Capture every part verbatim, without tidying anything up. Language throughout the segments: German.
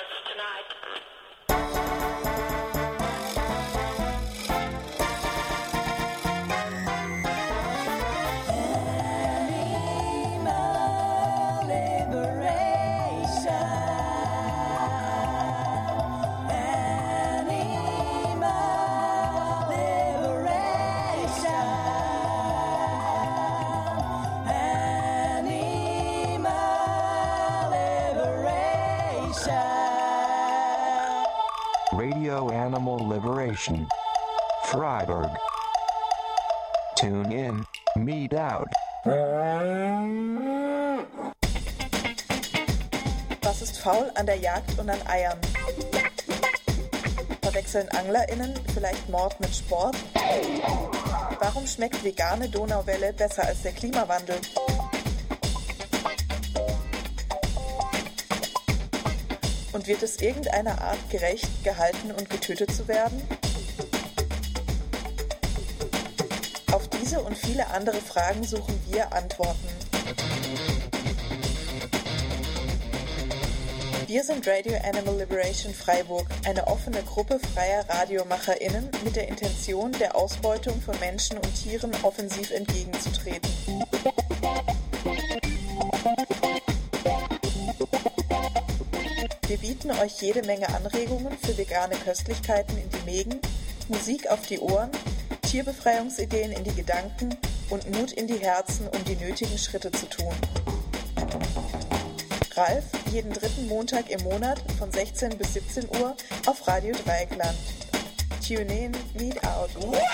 Radio Animal Liberation. Freiburg. Tune in, meet out. Was ist faul an der Jagd und an Eiern? Verwechseln AnglerInnen vielleicht Mord mit Sport? Warum schmeckt vegane Donauwelle besser als der Klimawandel? Und wird es irgendeiner Art gerecht, gehalten und getötet zu werden? Auf diese und viele andere Fragen suchen wir Antworten. Wir sind Radio Animal Liberation Freiburg, eine offene Gruppe freier RadiomacherInnen mit der Intention, der Ausbeutung von Menschen und Tieren offensiv entgegenzutreten. Wir bieten euch jede Menge Anregungen für vegane Köstlichkeiten in die Mägen, Musik auf die Ohren, Tierbefreiungsideen in die Gedanken und Mut in die Herzen, um die nötigen Schritte zu tun. Ralf, jeden dritten Montag im Monat von sechzehn bis siebzehn Uhr auf Radio Dreieckland. Tune in, meet out.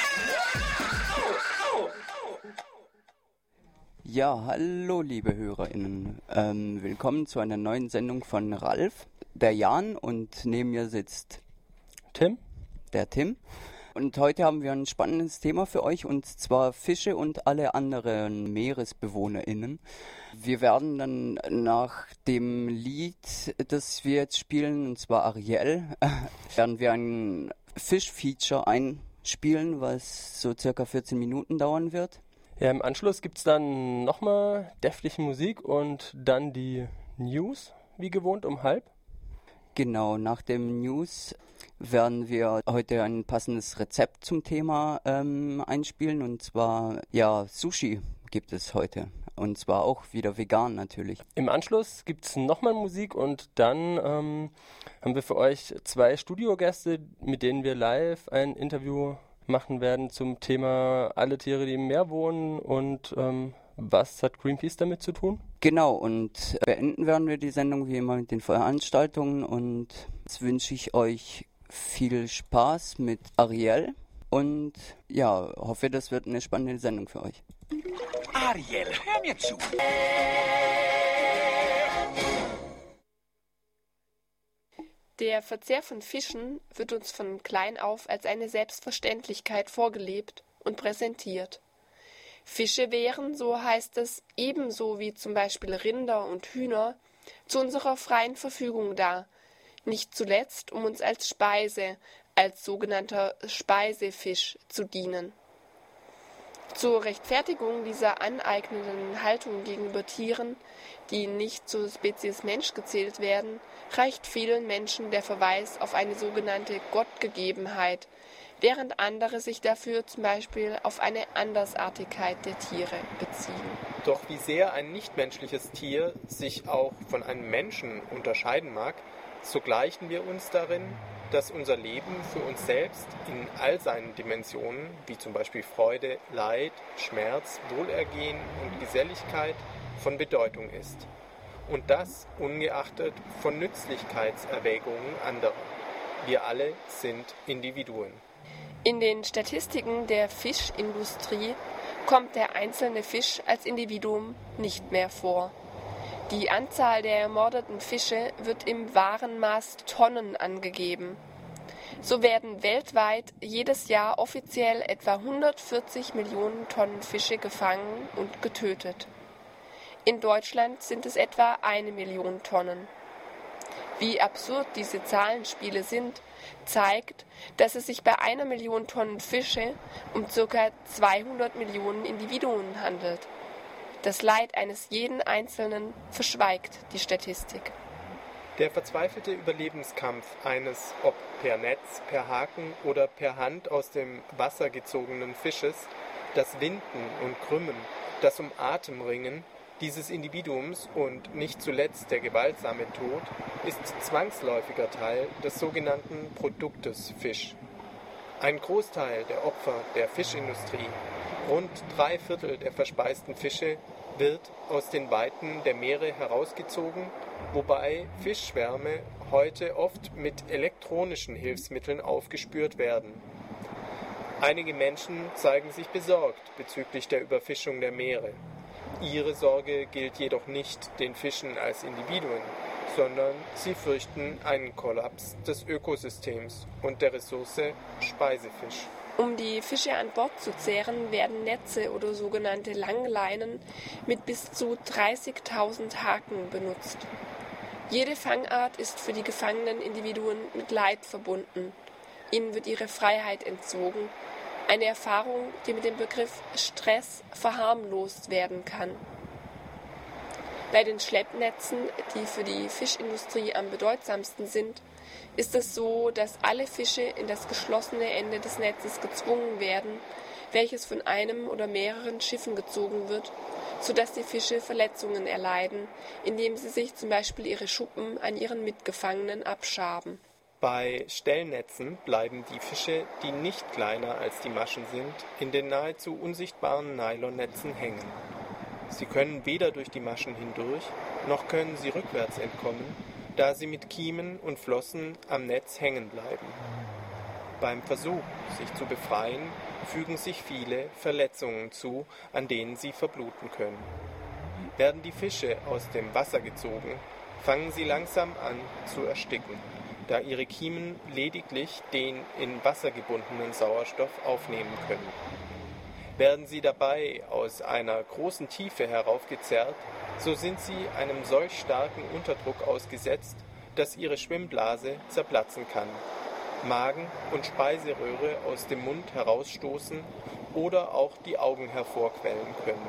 Ja, hallo liebe HörerInnen. Ähm, willkommen zu einer neuen Sendung von Ralf, der Jan, und neben mir sitzt Tim, der Tim. Und heute haben wir ein spannendes Thema für euch, und zwar Fische und alle anderen MeeresbewohnerInnen. Wir werden dann nach dem Lied, das wir jetzt spielen, und zwar Ariel, werden wir ein Fisch-Feature einspielen, was so circa vierzehn Minuten dauern wird. Ja, im Anschluss gibt es dann nochmal deftige Musik und dann die News, wie gewohnt, um halb. Genau, nach dem News werden wir heute ein passendes Rezept zum Thema ähm, einspielen, und zwar, ja, Sushi gibt es heute, und zwar auch wieder vegan natürlich. Im Anschluss gibt es nochmal Musik und dann ähm, haben wir für euch zwei Studiogäste, mit denen wir live ein Interview machen werden zum Thema alle Tiere, die im Meer wohnen, und ähm, was hat Greenpeace damit zu tun? Genau, und beenden werden wir die Sendung wie immer mit den Veranstaltungen, und jetzt wünsche ich euch viel Spaß mit Ariel und ja, hoffe, das wird eine spannende Sendung für euch. Ariel, hör mir zu. Der Verzehr von Fischen wird uns von klein auf als eine Selbstverständlichkeit vorgelebt und präsentiert. Fische wären, so heißt es, ebenso wie zum Beispiel Rinder und Hühner, zu unserer freien Verfügung da, nicht zuletzt, um uns als Speise, als sogenannter Speisefisch zu dienen. Zur Rechtfertigung dieser aneignenden Haltung gegenüber Tieren, die nicht zur Spezies Mensch gezählt werden, reicht vielen Menschen der Verweis auf eine sogenannte Gottgegebenheit, während andere sich dafür zum Beispiel auf eine Andersartigkeit der Tiere beziehen. Doch wie sehr ein nichtmenschliches Tier sich auch von einem Menschen unterscheiden mag, so gleichen wir uns darin, dass unser Leben für uns selbst in all seinen Dimensionen, wie zum Beispiel Freude, Leid, Schmerz, Wohlergehen und Geselligkeit, von Bedeutung ist. Und das ungeachtet von Nützlichkeitserwägungen anderer. Wir alle sind Individuen. In den Statistiken der Fischindustrie kommt der einzelne Fisch als Individuum nicht mehr vor. Die Anzahl der ermordeten Fische wird im wahren Maß Tonnen angegeben. So werden weltweit jedes Jahr offiziell etwa hundertvierzig Millionen Tonnen Fische gefangen und getötet. In Deutschland sind es etwa eine Million Tonnen. Wie absurd diese Zahlenspiele sind, zeigt, dass es sich bei einer Million Tonnen Fische um ca. zweihundert Millionen Individuen handelt. Das Leid eines jeden Einzelnen verschweigt die Statistik. Der verzweifelte Überlebenskampf eines, ob per Netz, per Haken oder per Hand aus dem Wasser gezogenen Fisches, das Winden und Krümmen, das um Atem ringen dieses Individuums und nicht zuletzt der gewaltsame Tod ist zwangsläufiger Teil des sogenannten Produktes Fisch. Ein Großteil der Opfer der Fischindustrie, rund drei Viertel der verspeisten Fische, wird aus den Weiten der Meere herausgezogen, wobei Fischschwärme heute oft mit elektronischen Hilfsmitteln aufgespürt werden. Einige Menschen zeigen sich besorgt bezüglich der Überfischung der Meere. Ihre Sorge gilt jedoch nicht den Fischen als Individuen, sondern sie fürchten einen Kollaps des Ökosystems und der Ressource Speisefisch. Um die Fische an Bord zu zehren, werden Netze oder sogenannte Langleinen mit bis zu dreißigtausend Haken benutzt. Jede Fangart ist für die gefangenen Individuen mit Leid verbunden. Ihnen wird ihre Freiheit entzogen. Eine Erfahrung, die mit dem Begriff Stress verharmlost werden kann. Bei den Schleppnetzen, die für die Fischindustrie am bedeutsamsten sind, ist es so, dass alle Fische in das geschlossene Ende des Netzes gezwungen werden, welches von einem oder mehreren Schiffen gezogen wird, sodass die Fische Verletzungen erleiden, indem sie sich zum Beispiel ihre Schuppen an ihren Mitgefangenen abschaben. Bei Stellnetzen bleiben die Fische, die nicht kleiner als die Maschen sind, in den nahezu unsichtbaren Nylonnetzen hängen. Sie können weder durch die Maschen hindurch, noch können sie rückwärts entkommen, da sie mit Kiemen und Flossen am Netz hängen bleiben. Beim Versuch, sich zu befreien, fügen sich viele Verletzungen zu, an denen sie verbluten können. Werden die Fische aus dem Wasser gezogen, fangen sie langsam an zu ersticken, da ihre Kiemen lediglich den in Wasser gebundenen Sauerstoff aufnehmen können. Werden sie dabei aus einer großen Tiefe heraufgezerrt, so sind sie einem solch starken Unterdruck ausgesetzt, dass ihre Schwimmblase zerplatzen kann, Magen und Speiseröhre aus dem Mund herausstoßen oder auch die Augen hervorquellen können.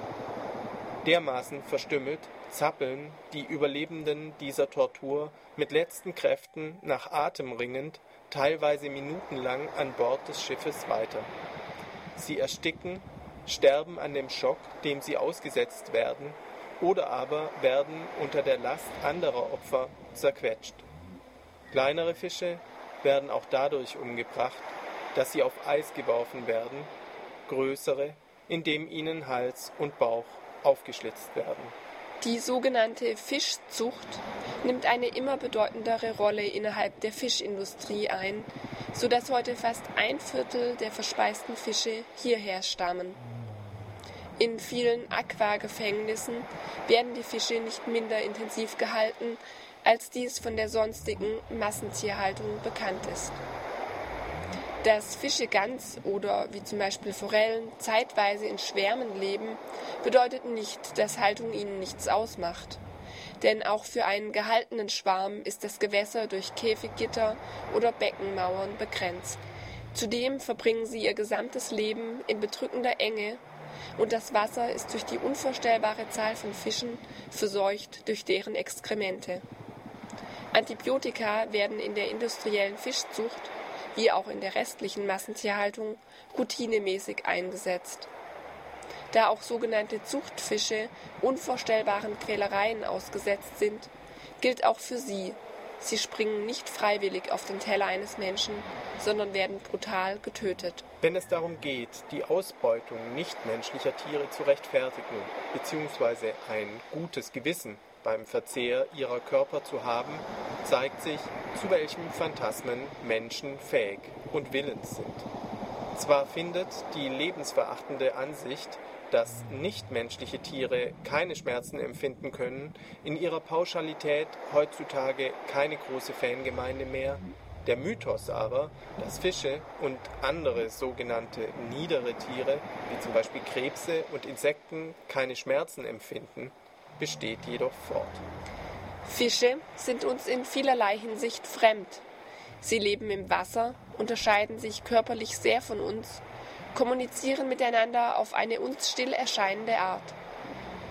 Dermaßen verstümmelt zappeln die Überlebenden dieser Tortur mit letzten Kräften nach Atem ringend, teilweise minutenlang an Bord des Schiffes weiter. Sie ersticken, sterben an dem Schock, dem sie ausgesetzt werden, oder aber werden unter der Last anderer Opfer zerquetscht. Kleinere Fische werden auch dadurch umgebracht, dass sie auf Eis geworfen werden, größere, indem ihnen Hals und Bauch aufgeschlitzt werden. Die sogenannte Fischzucht nimmt eine immer bedeutendere Rolle innerhalb der Fischindustrie ein, sodass heute fast ein Viertel der verspeisten Fische hierher stammen. In vielen Aquagefängnissen werden die Fische nicht minder intensiv gehalten, als dies von der sonstigen Massentierhaltung bekannt ist. Dass Fische ganz oder wie zum Beispiel Forellen zeitweise in Schwärmen leben, bedeutet nicht, dass Haltung ihnen nichts ausmacht. Denn auch für einen gehaltenen Schwarm ist das Gewässer durch Käfiggitter oder Beckenmauern begrenzt. Zudem verbringen sie ihr gesamtes Leben in bedrückender Enge und das Wasser ist durch die unvorstellbare Zahl von Fischen verseucht durch deren Exkremente. Antibiotika werden in der industriellen Fischzucht wie auch in der restlichen Massentierhaltung, routinemäßig eingesetzt. Da auch sogenannte Zuchtfische unvorstellbaren Quälereien ausgesetzt sind, gilt auch für sie, sie springen nicht freiwillig auf den Teller eines Menschen, sondern werden brutal getötet. Wenn es darum geht, die Ausbeutung nichtmenschlicher Tiere zu rechtfertigen, beziehungsweise ein gutes Gewissen beim Verzehr ihrer Körper zu haben, zeigt sich, zu welchen Phantasmen Menschen fähig und willens sind. Zwar findet die lebensverachtende Ansicht, dass nichtmenschliche Tiere keine Schmerzen empfinden können, in ihrer Pauschalität heutzutage keine große Fangemeinde mehr. Der Mythos aber, dass Fische und andere sogenannte niedere Tiere, wie zum Beispiel Krebse und Insekten, keine Schmerzen empfinden, besteht jedoch fort. Fische sind uns in vielerlei Hinsicht fremd. Sie leben im Wasser, unterscheiden sich körperlich sehr von uns, kommunizieren miteinander auf eine uns still erscheinende Art.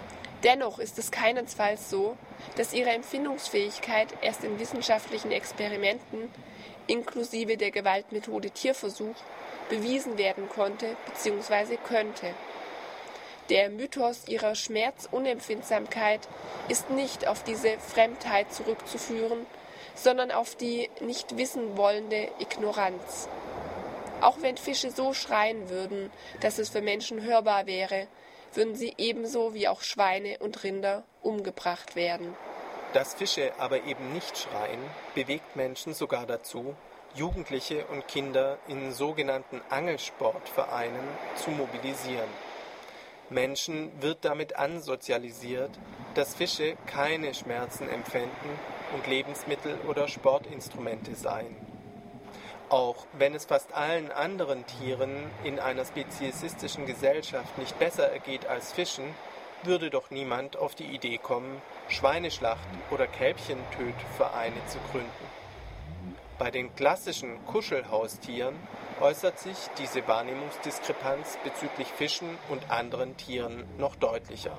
Dennoch ist es keinesfalls so, dass ihre Empfindungsfähigkeit erst in wissenschaftlichen Experimenten, inklusive der Gewaltmethode Tierversuch, bewiesen werden konnte bzw. könnte. Der Mythos ihrer Schmerzunempfindsamkeit ist nicht auf diese Fremdheit zurückzuführen, sondern auf die nicht wissen wollende Ignoranz. Auch wenn Fische so schreien würden, dass es für Menschen hörbar wäre, würden sie ebenso wie auch Schweine und Rinder umgebracht werden. Dass Fische aber eben nicht schreien, bewegt Menschen sogar dazu, Jugendliche und Kinder in sogenannten Angelsportvereinen zu mobilisieren. Menschen wird damit ansozialisiert, dass Fische keine Schmerzen empfinden und Lebensmittel oder Sportinstrumente seien. Auch wenn es fast allen anderen Tieren in einer speziesistischen Gesellschaft nicht besser ergeht als Fischen, würde doch niemand auf die Idee kommen, Schweineschlacht- oder Kälbchentötvereine zu gründen. Bei den klassischen Kuschelhaustieren äußert sich diese Wahrnehmungsdiskrepanz bezüglich Fischen und anderen Tieren noch deutlicher.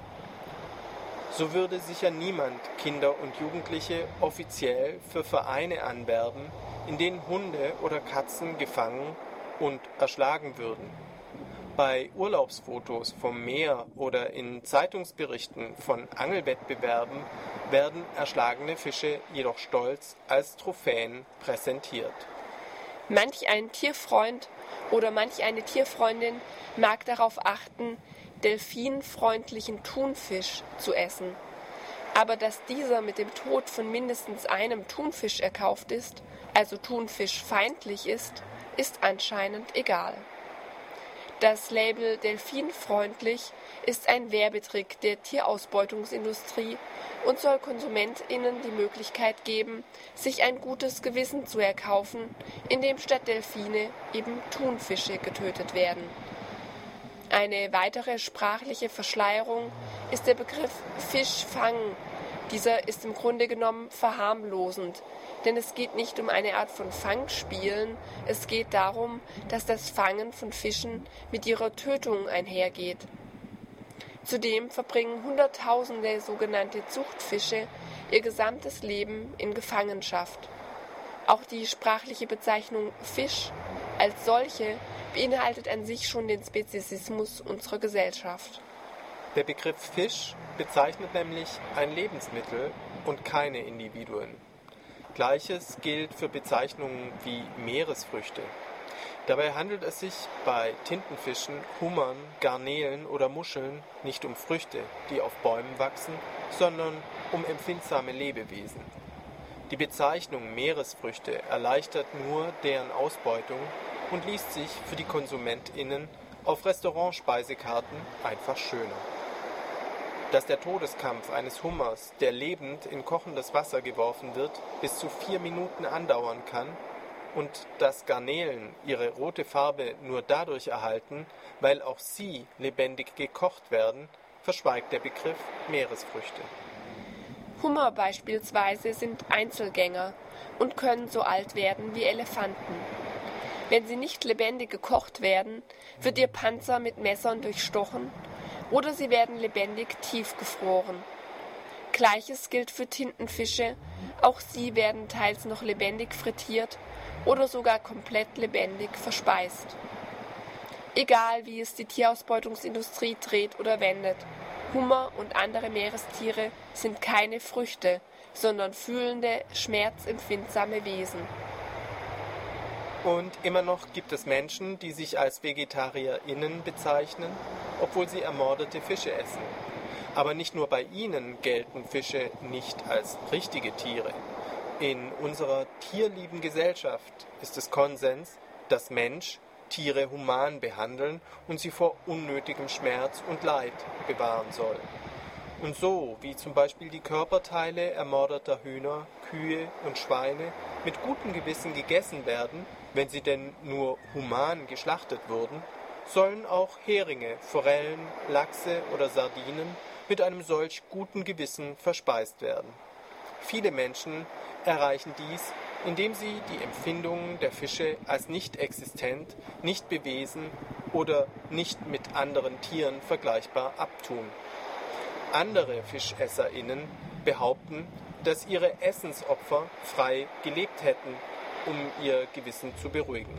So würde sicher niemand Kinder und Jugendliche offiziell für Vereine anwerben, in denen Hunde oder Katzen gefangen und erschlagen würden. Bei Urlaubsfotos vom Meer oder in Zeitungsberichten von Angelwettbewerben werden erschlagene Fische jedoch stolz als Trophäen präsentiert. Manch ein Tierfreund oder manch eine Tierfreundin mag darauf achten, delfinfreundlichen Thunfisch zu essen. Aber dass dieser mit dem Tod von mindestens einem Thunfisch erkauft ist, also thunfischfeindlich ist, ist anscheinend egal. Das Label delfinfreundlich ist ein Werbetrick der Tierausbeutungsindustrie und soll KonsumentInnen die Möglichkeit geben, sich ein gutes Gewissen zu erkaufen, indem statt Delfine eben Thunfische getötet werden. Eine weitere sprachliche Verschleierung ist der Begriff Fischfang. Dieser ist im Grunde genommen verharmlosend, denn es geht nicht um eine Art von Fangspielen, es geht darum, dass das Fangen von Fischen mit ihrer Tötung einhergeht. Zudem verbringen Hunderttausende sogenannte Zuchtfische ihr gesamtes Leben in Gefangenschaft. Auch die sprachliche Bezeichnung Fisch als solche beinhaltet an sich schon den Speziesismus unserer Gesellschaft. Der Begriff Fisch bezeichnet nämlich ein Lebensmittel und keine Individuen. Gleiches gilt für Bezeichnungen wie Meeresfrüchte. Dabei handelt es sich bei Tintenfischen, Hummern, Garnelen oder Muscheln nicht um Früchte, die auf Bäumen wachsen, sondern um empfindsame Lebewesen. Die Bezeichnung Meeresfrüchte erleichtert nur deren Ausbeutung und liest sich für die KonsumentInnen auf Restaurantspeisekarten einfach schöner. Dass der Todeskampf eines Hummers, der lebend in kochendes Wasser geworfen wird, bis zu vier Minuten andauern kann und dass Garnelen ihre rote Farbe nur dadurch erhalten, weil auch sie lebendig gekocht werden, verschweigt der Begriff Meeresfrüchte. Hummer beispielsweise sind Einzelgänger und können so alt werden wie Elefanten. Wenn sie nicht lebendig gekocht werden, wird ihr Panzer mit Messern durchstochen oder sie werden lebendig tiefgefroren. Gleiches gilt für Tintenfische, auch sie werden teils noch lebendig frittiert oder sogar komplett lebendig verspeist. Egal wie es die Tierausbeutungsindustrie dreht oder wendet, Hummer und andere Meerestiere sind keine Früchte, sondern fühlende, schmerzempfindsame Wesen. Und immer noch gibt es Menschen, die sich als VegetarierInnen bezeichnen, obwohl sie ermordete Fische essen. Aber nicht nur bei ihnen gelten Fische nicht als richtige Tiere. In unserer tierlieben Gesellschaft ist es Konsens, dass Mensch Tiere human behandeln und sie vor unnötigem Schmerz und Leid bewahren soll. Und so, wie zum Beispiel die Körperteile ermordeter Hühner, Kühe und Schweine mit gutem Gewissen gegessen werden, wenn sie denn nur human geschlachtet wurden, sollen auch Heringe, Forellen, Lachse oder Sardinen mit einem solch guten Gewissen verspeist werden. Viele Menschen erreichen dies, indem sie die Empfindungen der Fische als nicht existent, nicht bewesen oder nicht mit anderen Tieren vergleichbar abtun. Andere FischesserInnen behaupten, dass ihre Essensopfer frei gelebt hätten, um ihr Gewissen zu beruhigen.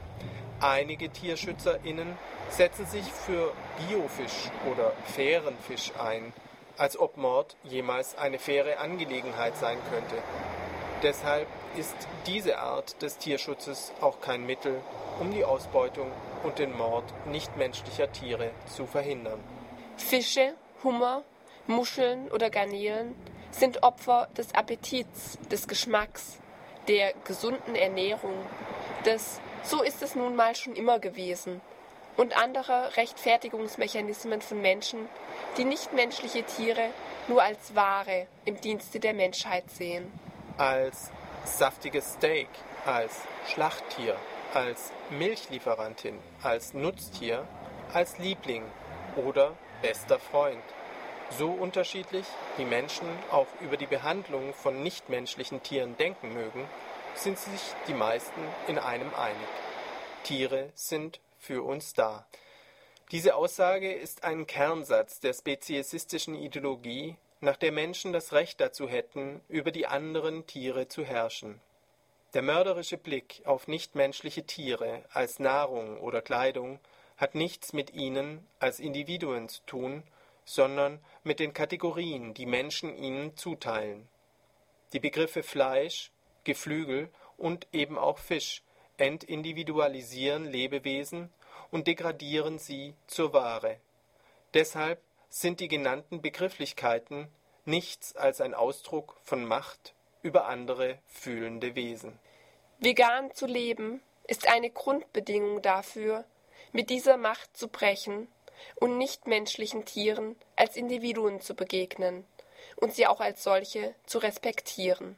Einige TierschützerInnen setzen sich für Biofisch oder fairen Fisch ein, als ob Mord jemals eine faire Angelegenheit sein könnte. Deshalb ist diese Art des Tierschutzes auch kein Mittel, um die Ausbeutung und den Mord nichtmenschlicher Tiere zu verhindern. Fische, Hummer, Muscheln oder Garnelen sind Opfer des Appetits, des Geschmacks, der gesunden Ernährung, des „so ist es nun mal schon immer gewesen“ und anderer Rechtfertigungsmechanismen von Menschen, die nichtmenschliche Tiere nur als Ware im Dienste der Menschheit sehen. Als saftiges Steak, als Schlachttier, als Milchlieferantin, als Nutztier, als Liebling oder bester Freund. So unterschiedlich wie Menschen auch über die Behandlung von nichtmenschlichen Tieren denken mögen, sind sich die meisten in einem einig. Tiere sind für uns da. Diese Aussage ist ein Kernsatz der speziesistischen Ideologie, nach der Menschen das Recht dazu hätten, über die anderen Tiere zu herrschen. Der mörderische Blick auf nichtmenschliche Tiere als Nahrung oder Kleidung hat nichts mit ihnen als Individuen zu tun, sondern mit den Kategorien, die Menschen ihnen zuteilen. Die Begriffe Fleisch, Geflügel und eben auch Fisch entindividualisieren Lebewesen und degradieren sie zur Ware. Deshalb sind die genannten Begrifflichkeiten nichts als ein Ausdruck von Macht über andere fühlende Wesen. Vegan zu leben ist eine Grundbedingung dafür, mit dieser Macht zu brechen und nichtmenschlichen Tieren als Individuen zu begegnen und sie auch als solche zu respektieren.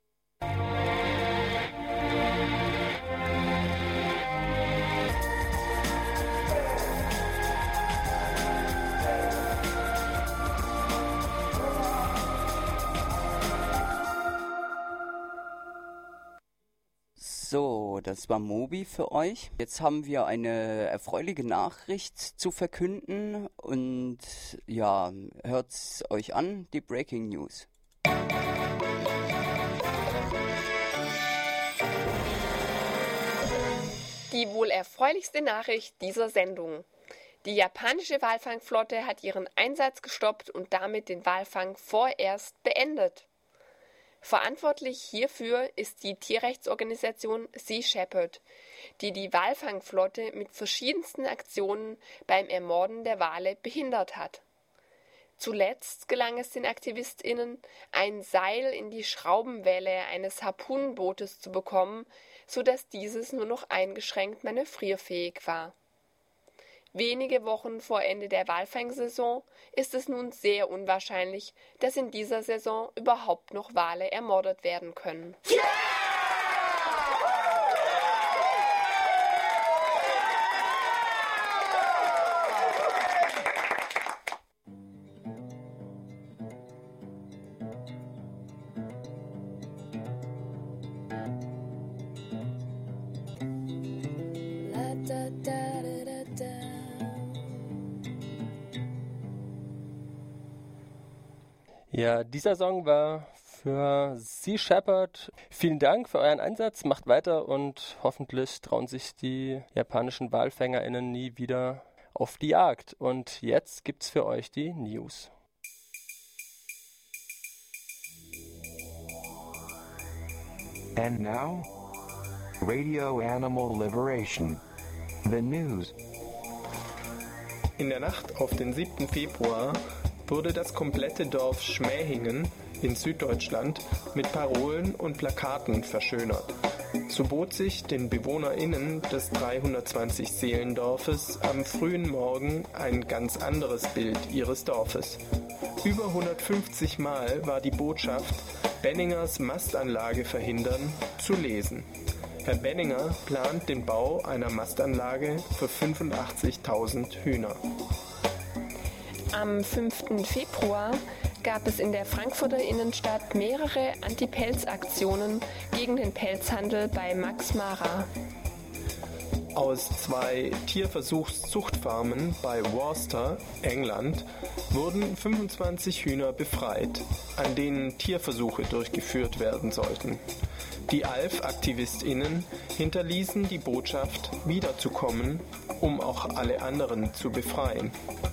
So, das war Moby für euch. Jetzt haben wir eine erfreuliche Nachricht zu verkünden und ja, hört's euch an, die Breaking News. Die wohl erfreulichste Nachricht dieser Sendung. Die japanische Walfangflotte hat ihren Einsatz gestoppt und damit den Walfang vorerst beendet. Verantwortlich hierfür ist die Tierrechtsorganisation Sea Shepherd, die die Walfangflotte mit verschiedensten Aktionen beim Ermorden der Wale behindert hat. Zuletzt gelang es den AktivistInnen, ein Seil in die Schraubenwelle eines Harpunenbootes zu bekommen, sodass dieses nur noch eingeschränkt manövrierfähig war. Wenige Wochen vor Ende der Walfangsaison ist es nun sehr unwahrscheinlich, dass in dieser Saison überhaupt noch Wale ermordet werden können. Yeah! Ja, dieser Song war für Sea Shepherd. Vielen Dank für euren Einsatz, macht weiter und hoffentlich trauen sich die japanischen WalfängerInnen nie wieder auf die Jagd. Und jetzt gibt's für euch die News. And now, Radio Animal Liberation. The News. In der Nacht auf den siebten Februar wurde das komplette Dorf Schmähingen in Süddeutschland mit Parolen und Plakaten verschönert. So bot sich den BewohnerInnen des dreihundertzwanzig Seelendorfes am frühen Morgen ein ganz anderes Bild ihres Dorfes. Über hundertfünfzig Mal war die Botschaft „Benningers Mastanlage verhindern“ zu lesen. Herr Benninger plant den Bau einer Mastanlage für fünfundachtzigtausend Hühner. Am fünften Februar gab es in der Frankfurter Innenstadt mehrere Anti-Pelz-Aktionen gegen den Pelzhandel bei Max Mara. Aus zwei Tierversuchszuchtfarmen bei Worcester, England, wurden fünfundzwanzig Hühner befreit, an denen Tierversuche durchgeführt werden sollten. Die A L F-AktivistInnen hinterließen die Botschaft, wiederzukommen, um auch alle anderen zu befreien.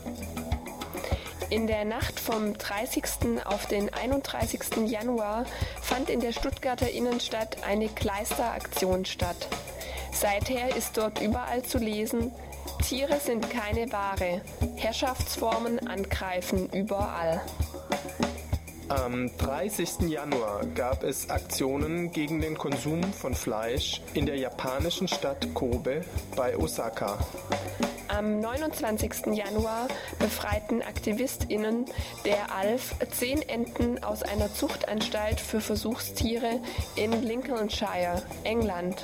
In der Nacht vom dreißigsten auf den einunddreißigsten Januar fand in der Stuttgarter Innenstadt eine Kleisteraktion statt. Seither ist dort überall zu lesen: Tiere sind keine Ware, Herrschaftsformen angreifen überall. Am dreißigsten Januar gab es Aktionen gegen den Konsum von Fleisch in der japanischen Stadt Kobe bei Osaka. Am neunundzwanzigsten Januar befreiten AktivistInnen der A L F zehn Enten aus einer Zuchtanstalt für Versuchstiere in Lincolnshire, England.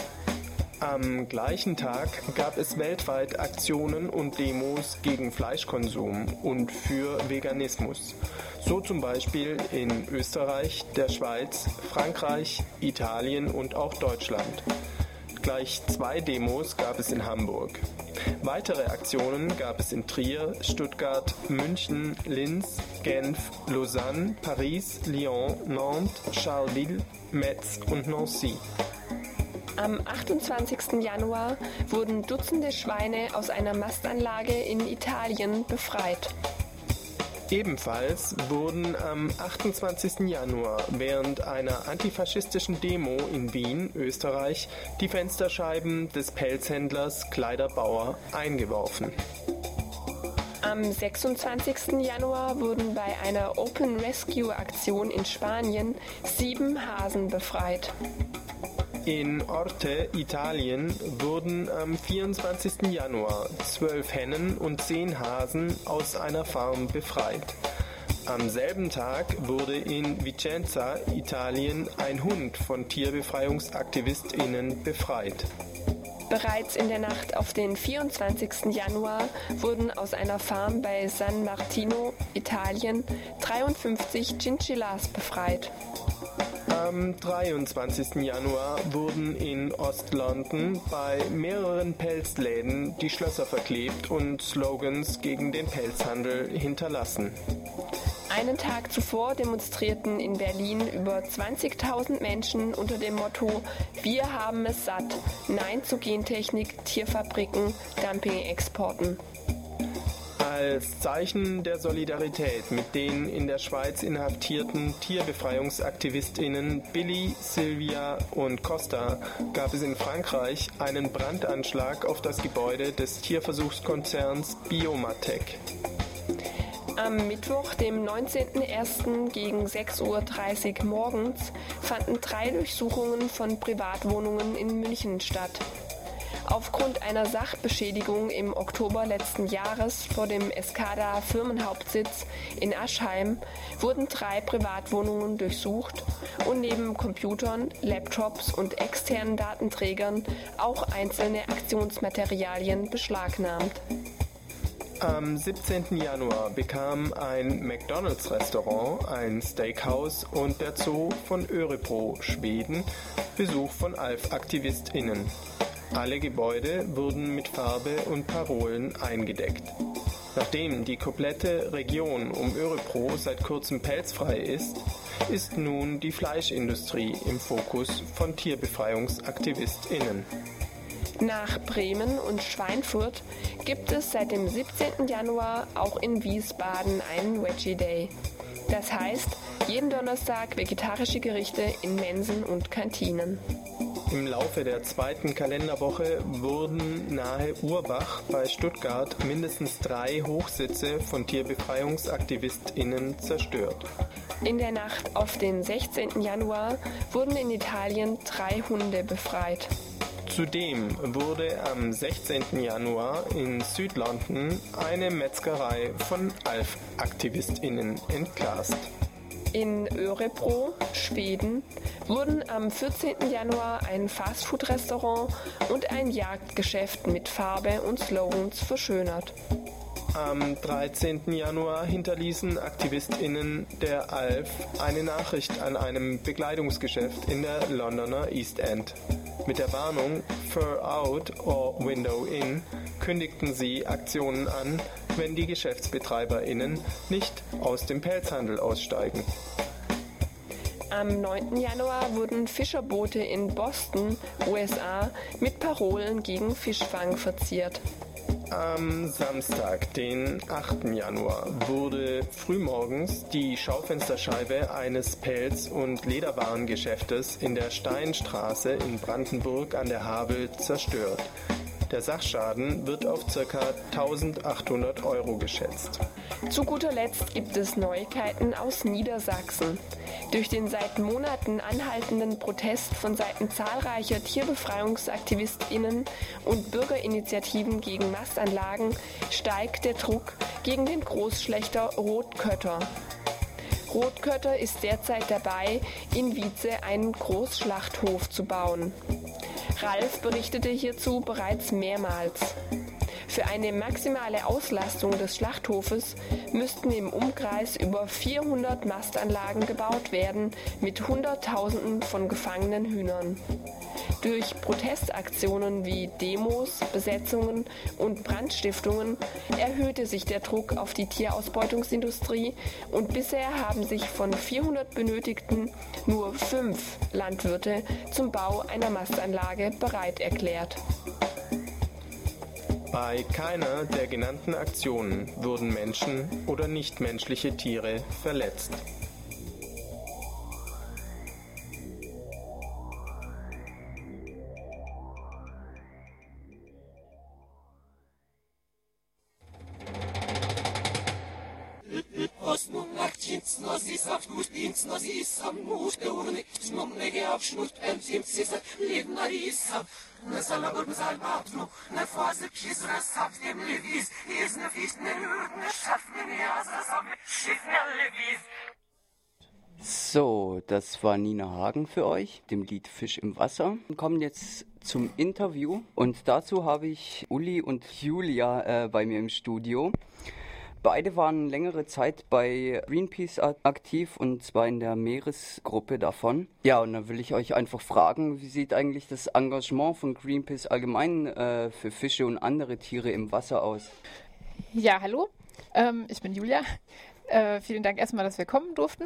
Am gleichen Tag gab es weltweit Aktionen und Demos gegen Fleischkonsum und für Veganismus. So zum Beispiel in Österreich, der Schweiz, Frankreich, Italien und auch Deutschland. Gleich zwei Demos gab es in Hamburg. Weitere Aktionen gab es in Trier, Stuttgart, München, Linz, Genf, Lausanne, Paris, Lyon, Nantes, Charleville, Metz und Nancy. Am achtundzwanzigsten Januar wurden Dutzende Schweine aus einer Mastanlage in Italien befreit. Ebenfalls wurden am achtundzwanzigsten Januar während einer antifaschistischen Demo in Wien, Österreich, die Fensterscheiben des Pelzhändlers Kleiderbauer eingeworfen. Am sechsundzwanzigsten Januar wurden bei einer Open Rescue Aktion in Spanien sieben Hasen befreit. In Orte, Italien, wurden am vierundzwanzigsten Januar zwölf Hennen und zehn Hasen aus einer Farm befreit. Am selben Tag wurde in Vicenza, Italien, ein Hund von TierbefreiungsaktivistInnen befreit. Bereits in der Nacht auf den vierundzwanzigsten Januar wurden aus einer Farm bei San Martino, Italien, dreiundfünfzig Chinchillas befreit. Am dreiundzwanzigsten Januar wurden in Ost-London bei mehreren Pelzläden die Schlösser verklebt und Slogans gegen den Pelzhandel hinterlassen. Einen Tag zuvor demonstrierten in Berlin über zwanzigtausend Menschen unter dem Motto „Wir haben es satt, Nein zu Gentechnik, Tierfabriken, Dumping-Exporten“. Als Zeichen der Solidarität mit den in der Schweiz inhaftierten TierbefreiungsaktivistInnen Billy, Silvia und Costa gab es in Frankreich einen Brandanschlag auf das Gebäude des Tierversuchskonzerns Biomatech. Am Mittwoch, dem neunzehnten ersten gegen sechs Uhr dreißig morgens fanden drei Durchsuchungen von Privatwohnungen in München statt. Aufgrund einer Sachbeschädigung im Oktober letzten Jahres vor dem Escada Firmenhauptsitz in Aschheim wurden drei Privatwohnungen durchsucht und neben Computern, Laptops und externen Datenträgern auch einzelne Aktionsmaterialien beschlagnahmt. Am siebzehnten Januar bekam ein McDonalds-Restaurant, ein Steakhouse und der Zoo von Örebro, Schweden, Besuch von A L F-AktivistInnen. Alle Gebäude wurden mit Farbe und Parolen eingedeckt. Nachdem die komplette Region um Örebro seit kurzem pelzfrei ist, ist nun die Fleischindustrie im Fokus von TierbefreiungsaktivistInnen. Nach Bremen und Schweinfurt gibt es seit dem siebzehnten Januar auch in Wiesbaden einen Veggie Day. Das heißt, jeden Donnerstag vegetarische Gerichte in Mensen und Kantinen. Im Laufe der zweiten Kalenderwoche wurden nahe Urbach bei Stuttgart mindestens drei Hochsitze von TierbefreiungsaktivistInnen zerstört. In der Nacht auf den sechzehnten Januar wurden in Italien drei Hunde befreit. Zudem wurde am sechzehnten Januar in Südlondon eine Metzgerei von A L F-AktivistInnen entglast. In Örebro, Schweden, wurden am vierzehnten Januar ein Fastfood-Restaurant und ein Jagdgeschäft mit Farbe und Slogans verschönert. Am dreizehnten Januar hinterließen AktivistInnen der A L F eine Nachricht an einem Bekleidungsgeschäft in der Londoner East End. Mit der Warnung Fur out or Window in kündigten sie Aktionen an, wenn die GeschäftsbetreiberInnen nicht aus dem Pelzhandel aussteigen. Am neunten Januar wurden Fischerboote in Boston, U S A, mit Parolen gegen Fischfang verziert. Am Samstag, den achten Januar, wurde frühmorgens die Schaufensterscheibe eines Pelz- und Lederwarengeschäftes in der Steinstraße in Brandenburg an der Havel zerstört. Der Sachschaden wird auf ca. eintausendachthundert Euro geschätzt. Zu guter Letzt gibt es Neuigkeiten aus Niedersachsen. Durch den seit Monaten anhaltenden Protest von Seiten zahlreicher TierbefreiungsaktivistInnen und Bürgerinitiativen gegen Mastanlagen steigt der Druck gegen den Großschlechter Rotkötter. Rotkötter ist derzeit dabei, in Wietze einen Großschlachthof zu bauen. Ralf berichtete hierzu bereits mehrmals. Für eine maximale Auslastung des Schlachthofes müssten im Umkreis über vierhundert Mastanlagen gebaut werden mit Hunderttausenden von gefangenen Hühnern. Durch Protestaktionen wie Demos, Besetzungen und Brandstiftungen erhöhte sich der Druck auf die Tierausbeutungsindustrie und bisher haben sich von vierhundert benötigten nur fünf Landwirte zum Bau einer Mastanlage bereit erklärt. Bei keiner der genannten Aktionen wurden Menschen oder nichtmenschliche Tiere verletzt. So, das war Nina Hagen für euch, dem Lied Fisch im Wasser. Wir kommen jetzt zum Interview und dazu habe ich Uli und Julia äh, bei mir im Studio. Beide waren längere Zeit bei Greenpeace aktiv und zwar in der Meeresgruppe davon. Ja, und dann will ich euch einfach fragen, wie sieht eigentlich das Engagement von Greenpeace allgemein äh, für Fische und andere Tiere im Wasser aus? Ja, hallo, ähm, ich bin Julia. Äh, vielen Dank erstmal, dass wir kommen durften.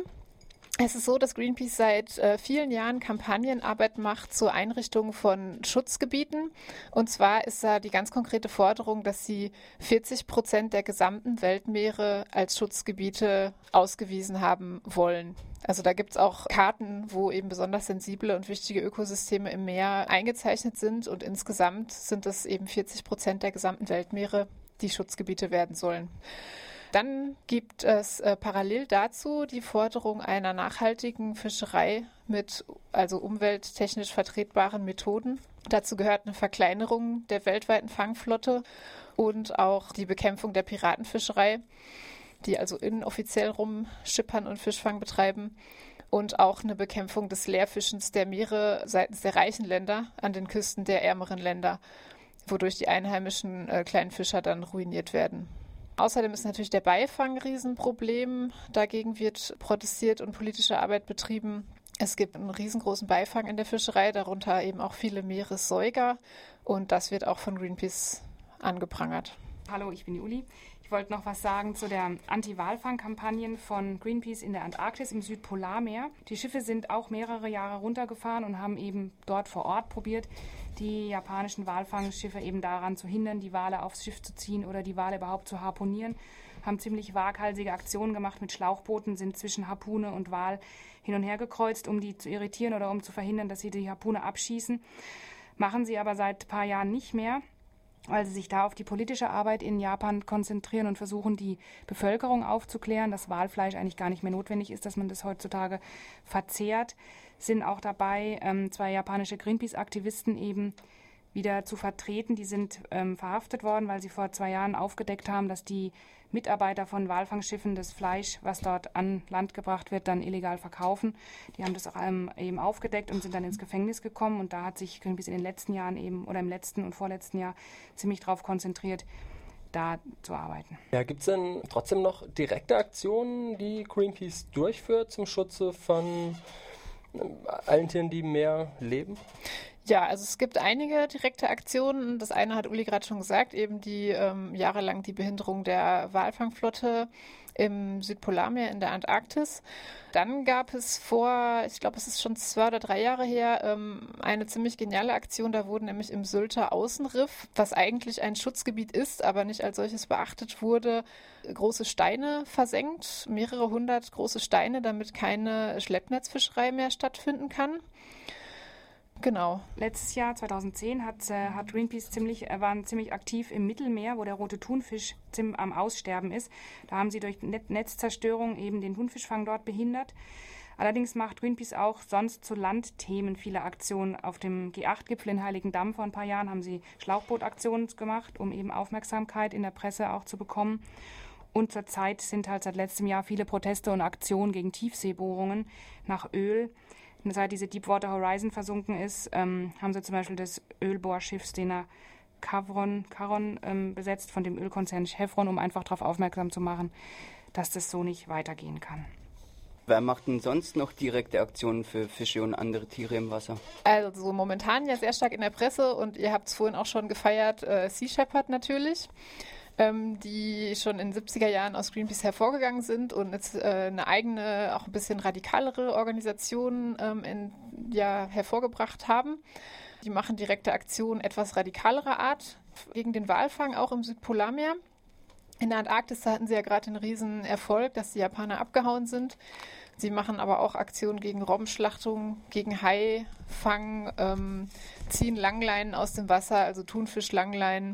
Es ist so, dass Greenpeace seit äh, vielen Jahren Kampagnenarbeit macht zur Einrichtung von Schutzgebieten. Und zwar ist da die ganz konkrete Forderung, dass sie vierzig Prozent der gesamten Weltmeere als Schutzgebiete ausgewiesen haben wollen. Also da gibt es auch Karten, wo eben besonders sensible und wichtige Ökosysteme im Meer eingezeichnet sind. Und insgesamt sind es eben vierzig Prozent der gesamten Weltmeere, die Schutzgebiete werden sollen. Dann gibt es äh, parallel dazu die Forderung einer nachhaltigen Fischerei mit also umwelttechnisch vertretbaren Methoden. Dazu gehört eine Verkleinerung der weltweiten Fangflotte und auch die Bekämpfung der Piratenfischerei, die also inoffiziell rumschippern und Fischfang betreiben. Und auch eine Bekämpfung des Leerfischens der Meere seitens der reichen Länder an den Küsten der ärmeren Länder, wodurch die einheimischen äh, kleinen Fischer dann ruiniert werden. Außerdem ist natürlich der Beifang ein Riesenproblem. Dagegen wird protestiert und politische Arbeit betrieben. Es gibt einen riesengroßen Beifang in der Fischerei, darunter eben auch viele Meeressäuger. Und das wird auch von Greenpeace angeprangert. Hallo, ich bin die Uli. Ich wollte noch was sagen zu der Anti-Walfang-Kampagne von Greenpeace in der Antarktis im Südpolarmeer. Die Schiffe sind auch mehrere Jahre runtergefahren und haben eben dort vor Ort probiert, die japanischen Walfangschiffe eben daran zu hindern, die Wale aufs Schiff zu ziehen oder die Wale überhaupt zu harpunieren. Haben ziemlich waghalsige Aktionen gemacht mit Schlauchbooten, sind zwischen Harpune und Wal hin und her gekreuzt, um die zu irritieren oder um zu verhindern, dass sie die Harpune abschießen. Machen sie aber seit ein paar Jahren nicht mehr, weil sie sich da auf die politische Arbeit in Japan konzentrieren und versuchen, die Bevölkerung aufzuklären, dass Walfleisch eigentlich gar nicht mehr notwendig ist, dass man das heutzutage verzehrt. Sind auch dabei, ähm, zwei japanische Greenpeace-Aktivisten eben wieder zu vertreten. Die sind ähm, verhaftet worden, weil sie vor zwei Jahren aufgedeckt haben, dass die Mitarbeiter von Walfangschiffen das Fleisch, was dort an Land gebracht wird, dann illegal verkaufen. Die haben das auch ähm, eben aufgedeckt und sind dann ins Gefängnis gekommen. Und da hat sich Greenpeace in den letzten Jahren eben oder im letzten und vorletzten Jahr ziemlich darauf konzentriert, da zu arbeiten. Ja, gibt es denn trotzdem noch direkte Aktionen, die Greenpeace durchführt zum Schutze von allen Tieren, die im Meer leben? Ja, also es gibt einige direkte Aktionen. Das eine hat Uli gerade schon gesagt, eben die ähm, jahrelang die Behinderung der Walfangflotte im Südpolarmeer in der Antarktis. Dann gab es vor, ich glaube, es ist schon zwei oder drei Jahre her, ähm, eine ziemlich geniale Aktion. Da wurden nämlich im Sylter Außenriff, was eigentlich ein Schutzgebiet ist, aber nicht als solches beachtet wurde, große Steine versenkt, mehrere hundert große Steine, damit keine Schleppnetzfischerei mehr stattfinden kann. Genau. Letztes Jahr, zweitausendzehn, hat, äh, hat Greenpeace ziemlich, äh, waren ziemlich aktiv im Mittelmeer, wo der rote Thunfisch zim, am Aussterben ist. Da haben sie durch Net- Netzzerstörung eben den Thunfischfang dort behindert. Allerdings macht Greenpeace auch sonst zu Landthemen viele Aktionen. Auf dem G acht Gipfel in Heiligendamm vor ein paar Jahren haben sie Schlauchbootaktionen gemacht, um eben Aufmerksamkeit in der Presse auch zu bekommen. Und zurzeit sind halt seit letztem Jahr viele Proteste und Aktionen gegen Tiefseebohrungen nach Öl. Seit diese Deepwater Horizon versunken ist, ähm, haben sie zum Beispiel das Ölbohrschiff Stena Caron, Caron ähm, besetzt von dem Ölkonzern Chevron, um einfach darauf aufmerksam zu machen, dass das so nicht weitergehen kann. Wer macht denn sonst noch direkte Aktionen für Fische und andere Tiere im Wasser? Also momentan ja sehr stark in der Presse und ihr habt es vorhin auch schon gefeiert, äh, Sea Shepherd natürlich, ähm, die schon in den siebziger Jahren aus Greenpeace hervorgegangen sind und jetzt äh, eine eigene, auch ein bisschen radikalere Organisation ähm, in, ja, hervorgebracht haben. Die machen direkte Aktionen etwas radikalerer Art gegen den Walfang, auch im Südpolarmeer. In der Antarktis hatten sie ja gerade einen riesen Erfolg, dass die Japaner abgehauen sind. Sie machen aber auch Aktionen gegen Robbenschlachtung, gegen Haifang, ähm, ziehen Langleinen aus dem Wasser, also Thunfischlangleinen,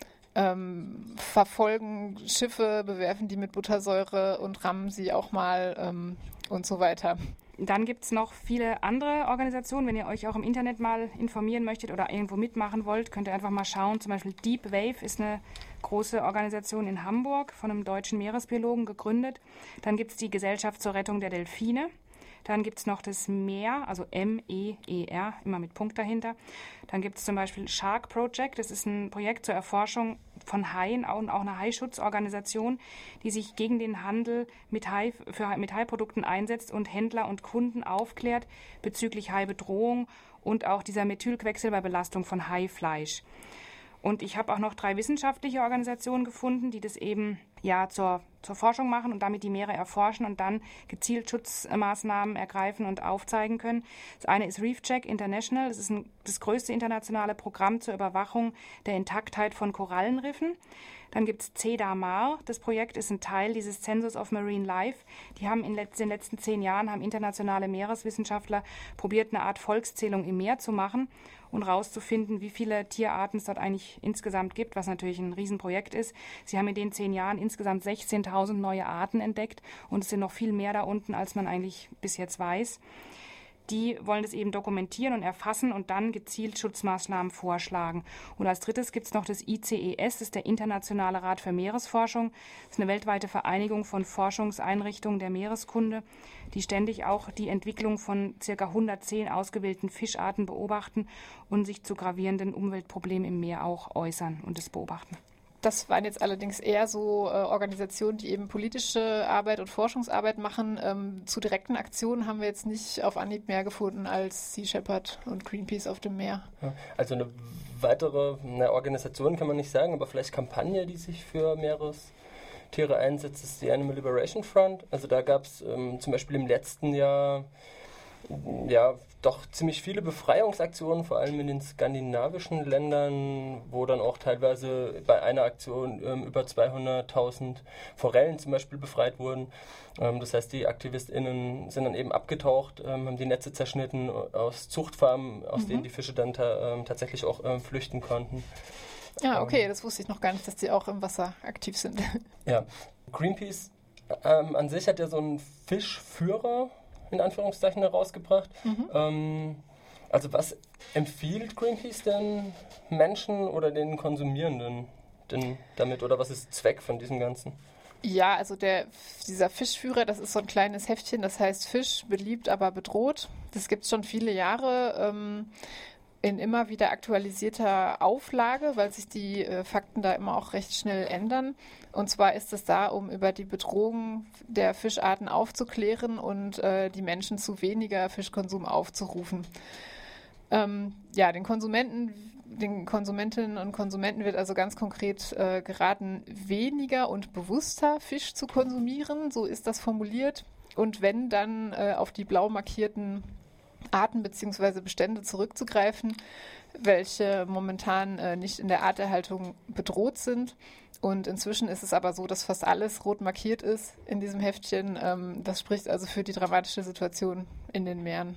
ähm, verfolgen Schiffe, bewerfen die mit Buttersäure und rammen sie auch mal ähm, und so weiter. Dann gibt es noch viele andere Organisationen. Wenn ihr euch auch im Internet mal informieren möchtet oder irgendwo mitmachen wollt, könnt ihr einfach mal schauen. Zum Beispiel Deep Wave ist eine große Organisation in Hamburg, von einem deutschen Meeresbiologen gegründet. Dann gibt es die Gesellschaft zur Rettung der Delfine. Dann gibt es noch das Meer, also M E E R, immer mit Punkt dahinter. Dann gibt es zum Beispiel Shark Project. Das ist ein Projekt zur Erforschung von Haien und auch eine Haischutzorganisation, die sich gegen den Handel mit, Hai, für, mit Haiprodukten einsetzt und Händler und Kunden aufklärt bezüglich Haibedrohung und auch dieser Methylquecksilberbelastung von Haifleisch. Und ich habe auch noch drei wissenschaftliche Organisationen gefunden, die das eben ja zur, zur Forschung machen und damit die Meere erforschen und dann gezielt Schutzmaßnahmen ergreifen und aufzeigen können. Das eine ist ReefCheck International. Das ist ein, das größte internationale Programm zur Überwachung der Intaktheit von Korallenriffen. Dann gibt es CEDAMAR. Das Projekt ist ein Teil dieses Census of Marine Life. Die haben in den letzten zehn Jahren haben internationale Meereswissenschaftler probiert, eine Art Volkszählung im Meer zu machen und herauszufinden, wie viele Tierarten es dort eigentlich insgesamt gibt, was natürlich ein Riesenprojekt ist. Sie haben in den zehn Jahren insgesamt sechzehntausend neue Arten entdeckt und es sind noch viel mehr da unten, als man eigentlich bis jetzt weiß. Die wollen das eben dokumentieren und erfassen und dann gezielt Schutzmaßnahmen vorschlagen. Und als drittes gibt es noch das I C E S, das ist der Internationale Rat für Meeresforschung. Das ist eine weltweite Vereinigung von Forschungseinrichtungen der Meereskunde, die ständig auch die Entwicklung von ca. hundertzehn ausgewählten Fischarten beobachten und sich zu gravierenden Umweltproblemen im Meer auch äußern und es beobachten. Das waren jetzt allerdings eher so äh, Organisationen, die eben politische Arbeit und Forschungsarbeit machen. Ähm, zu direkten Aktionen haben wir jetzt nicht auf Anhieb mehr gefunden als Sea Shepherd und Greenpeace auf dem Meer. Ja, also eine weitere eine Organisation kann man nicht sagen, aber vielleicht Kampagne, die sich für Meerestiere einsetzt, ist die Animal Liberation Front. Also da gab es ähm, zum Beispiel im letzten Jahr ja doch ziemlich viele Befreiungsaktionen, vor allem in den skandinavischen Ländern, wo dann auch teilweise bei einer Aktion ähm, über zweihunderttausend Forellen zum Beispiel befreit wurden. Ähm, das heißt, die AktivistInnen sind dann eben abgetaucht, ähm, haben die Netze zerschnitten aus Zuchtfarmen, aus mhm. denen die Fische dann ta- ähm, tatsächlich auch ähm, flüchten konnten. Ja, okay, ähm, das wusste ich noch gar nicht, dass die auch im Wasser aktiv sind. Ja, Greenpeace ähm, an sich hat ja so einen Fischführer in Anführungszeichen herausgebracht. Mhm. Ähm, also was empfiehlt Greenpeace denn Menschen oder den Konsumierenden denn damit oder was ist Zweck von diesem Ganzen? Ja, also der, dieser Fischführer, das ist so ein kleines Heftchen, das heißt Fisch, beliebt, aber bedroht. Das gibt es schon viele Jahre ähm, in immer wieder aktualisierter Auflage, weil sich die äh, Fakten da immer auch recht schnell ändern. Und zwar ist es da, um über die Bedrohung der Fischarten aufzuklären und äh, die Menschen zu weniger Fischkonsum aufzurufen. Ähm, ja, den Konsumenten, den Konsumentinnen und Konsumenten wird also ganz konkret äh, geraten, weniger und bewusster Fisch zu konsumieren, so ist das formuliert. Und wenn, dann äh, auf die blau markierten Arten bzw. Bestände zurückzugreifen, welche momentan äh, nicht in der Arterhaltung bedroht sind. Und inzwischen ist es aber so, dass fast alles rot markiert ist in diesem Heftchen. Ähm, das spricht also für die dramatische Situation in den Meeren.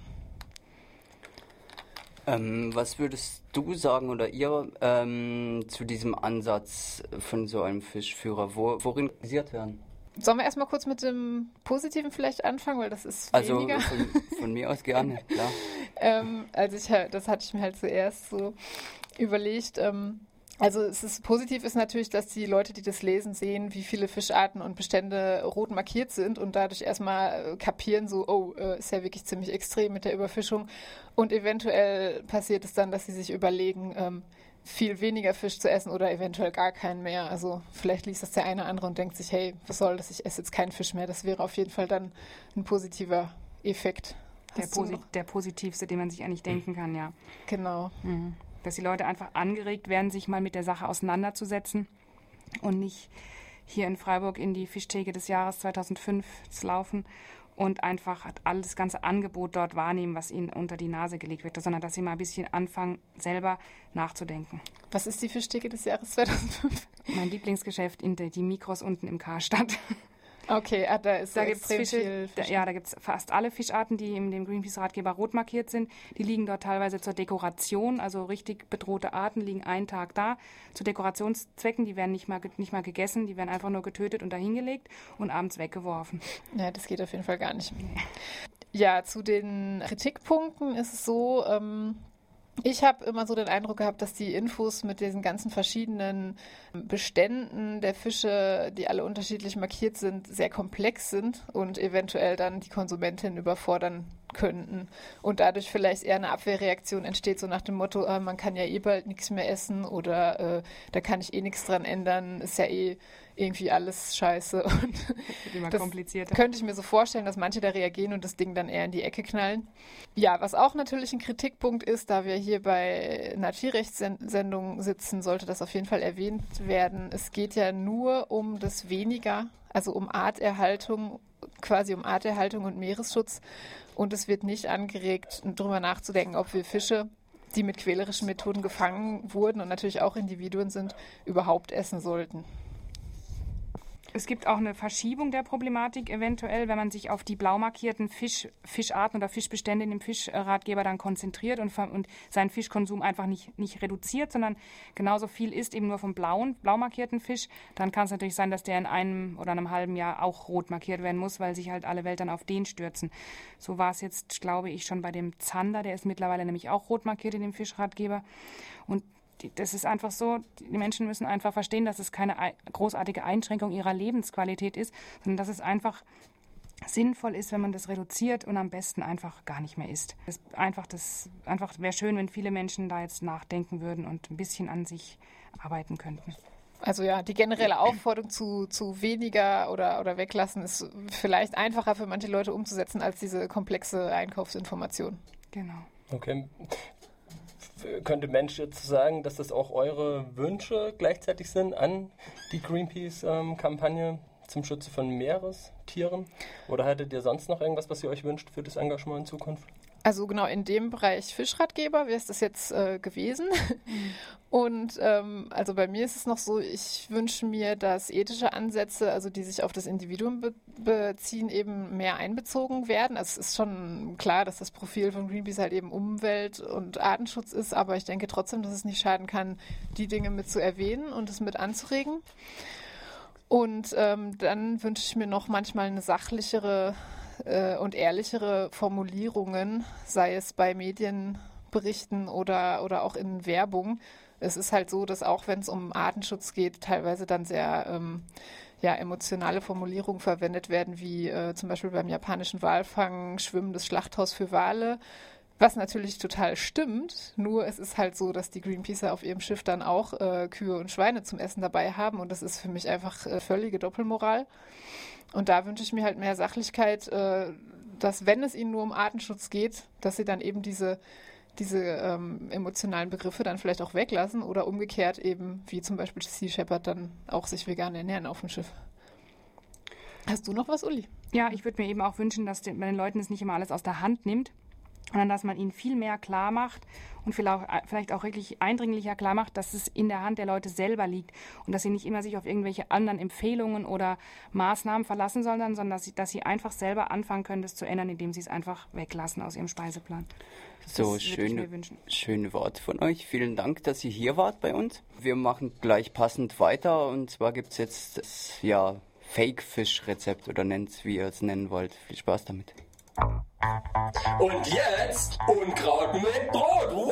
Ähm, was würdest du sagen oder ihr ähm, zu diesem Ansatz von so einem Fischführer? Wo, worin kritisiert werden? Sollen wir erstmal kurz mit dem Positiven vielleicht anfangen, weil das ist also weniger. Also von, von mir aus gerne, klar. ähm, also ich, das hatte ich mir halt zuerst so überlegt. Ähm, also es ist positiv ist natürlich, dass die Leute, die das lesen, sehen, wie viele Fischarten und Bestände rot markiert sind und dadurch erstmal kapieren, so, oh, äh, ist ja wirklich ziemlich extrem mit der Überfischung. Und eventuell passiert es dann, dass sie sich überlegen, ähm, viel weniger Fisch zu essen oder eventuell gar keinen mehr. Also vielleicht liest das der eine oder andere und denkt sich, hey, was soll das, ich esse jetzt keinen Fisch mehr. Das wäre auf jeden Fall dann ein positiver Effekt. Der, posi- der positivste, den man sich eigentlich denken kann, ja. Genau. Mhm. Dass die Leute einfach angeregt werden, sich mal mit der Sache auseinanderzusetzen und nicht hier in Freiburg in die Fischtheke des Jahres zweitausendfünf zu laufen und einfach alles das ganze Angebot dort wahrnehmen, was ihnen unter die Nase gelegt wird, sondern dass sie mal ein bisschen anfangen, selber nachzudenken. Was ist die Fischtheke des Jahres zweitausendfünf? Mein Lieblingsgeschäft in der, die Mikros unten im Karstadt. Okay, ah, da ist da so gibt's extrem Fische, viel Fisch. Da, ja, da gibt es fast alle Fischarten, die in dem Greenpeace-Ratgeber rot markiert sind. Die liegen dort teilweise zur Dekoration, also richtig bedrohte Arten liegen einen Tag da. Zu Dekorationszwecken, die werden nicht mal, nicht mal gegessen, die werden einfach nur getötet und dahingelegt und abends weggeworfen. Ja, das geht auf jeden Fall gar nicht. Ja, zu den Kritikpunkten ist es so, ähm, ich habe immer so den Eindruck gehabt, dass die Infos mit diesen ganzen verschiedenen Beständen der Fische, die alle unterschiedlich markiert sind, sehr komplex sind und eventuell dann die Konsumentin überfordern könnten. Und dadurch vielleicht eher eine Abwehrreaktion entsteht, so nach dem Motto, äh, man kann ja eh bald nichts mehr essen oder äh, da kann ich eh nichts dran ändern, ist ja eh irgendwie alles scheiße. Und immer das komplizierter. Könnte ich mir so vorstellen, dass manche da reagieren und das Ding dann eher in die Ecke knallen. Ja, was auch natürlich ein Kritikpunkt ist, da wir hier bei einer Tierrechtssendung sitzen, sollte das auf jeden Fall erwähnt werden. Es geht ja nur um das Weniger, also um Arterhaltung, quasi um Arterhaltung und Meeresschutz. Und es wird nicht angeregt, darüber nachzudenken, ob wir Fische, die mit quälerischen Methoden gefangen wurden und natürlich auch Individuen sind, überhaupt essen sollten. Es gibt auch eine Verschiebung der Problematik eventuell, wenn man sich auf die blau markierten Fisch, Fischarten oder Fischbestände in dem Fischratgeber dann konzentriert und, und seinen Fischkonsum einfach nicht, nicht reduziert, sondern genauso viel isst eben nur vom blauen, blau markierten Fisch. Dann kann es natürlich sein, dass der in einem oder einem halben Jahr auch rot markiert werden muss, weil sich halt alle Welt dann auf den stürzen. So war es jetzt, glaube ich, schon bei dem Zander, der ist mittlerweile nämlich auch rot markiert in dem Fischratgeber. Und das ist einfach so, die Menschen müssen einfach verstehen, dass es keine großartige Einschränkung ihrer Lebensqualität ist, sondern dass es einfach sinnvoll ist, wenn man das reduziert und am besten einfach gar nicht mehr isst. Das einfach, das einfach wäre schön, wenn viele Menschen da jetzt nachdenken würden und ein bisschen an sich arbeiten könnten. Also ja, die generelle Aufforderung zu, zu weniger oder, oder weglassen ist vielleicht einfacher für manche Leute umzusetzen als diese komplexe Einkaufsinformation. Genau. Okay. Könnte Mensch jetzt sagen, dass das auch eure Wünsche gleichzeitig sind an die Greenpeace-Kampagne ähm, zum Schutze von Meerestieren? Oder hättet ihr sonst noch irgendwas, was ihr euch wünscht für das Engagement in Zukunft? Also genau in dem Bereich Fischratgeber wäre es das jetzt äh, gewesen. Mhm. Und ähm, also bei mir ist es noch so, ich wünsche mir, dass ethische Ansätze, also die sich auf das Individuum be- beziehen, eben mehr einbezogen werden. Also es ist schon klar, dass das Profil von Greenpeace halt eben Umwelt- und Artenschutz ist, aber ich denke trotzdem, dass es nicht schaden kann, die Dinge mit zu erwähnen und es mit anzuregen. Und ähm, dann wünsche ich mir noch manchmal eine sachlichere und ehrlichere Formulierungen, sei es bei Medienberichten oder, oder auch in Werbung. Es ist halt so, dass auch wenn es um Artenschutz geht, teilweise dann sehr ähm, ja, emotionale Formulierungen verwendet werden, wie äh, zum Beispiel beim japanischen Walfang schwimmendes Schlachthaus für Wale, was natürlich total stimmt, nur es ist halt so, dass die Greenpeacer auf ihrem Schiff dann auch äh, Kühe und Schweine zum Essen dabei haben und das ist für mich einfach äh, völlige Doppelmoral. Und da wünsche ich mir halt mehr Sachlichkeit, äh, dass wenn es ihnen nur um Artenschutz geht, dass sie dann eben diese, diese ähm, emotionalen Begriffe dann vielleicht auch weglassen oder umgekehrt eben, wie zum Beispiel Sea Shepherd, dann auch sich vegan ernähren auf dem Schiff. Hast du noch was, Uli? Ja, ich würde mir eben auch wünschen, dass den, den Leuten es nicht immer alles aus der Hand nimmt, sondern dass man ihnen viel mehr klar macht und vielleicht auch wirklich eindringlicher klar macht, dass es in der Hand der Leute selber liegt und dass sie nicht immer sich auf irgendwelche anderen Empfehlungen oder Maßnahmen verlassen sollen, sondern dass sie, dass sie einfach selber anfangen können, das zu ändern, indem sie es einfach weglassen aus ihrem Speiseplan. So, schöne, schöne Worte von euch. Vielen Dank, dass ihr hier wart bei uns. Wir machen gleich passend weiter und zwar gibt es jetzt das ja, Fake-Fisch-Rezept oder nennt es, wie ihr es nennen wollt. Viel Spaß damit. Und jetzt Unkraut mit Brot.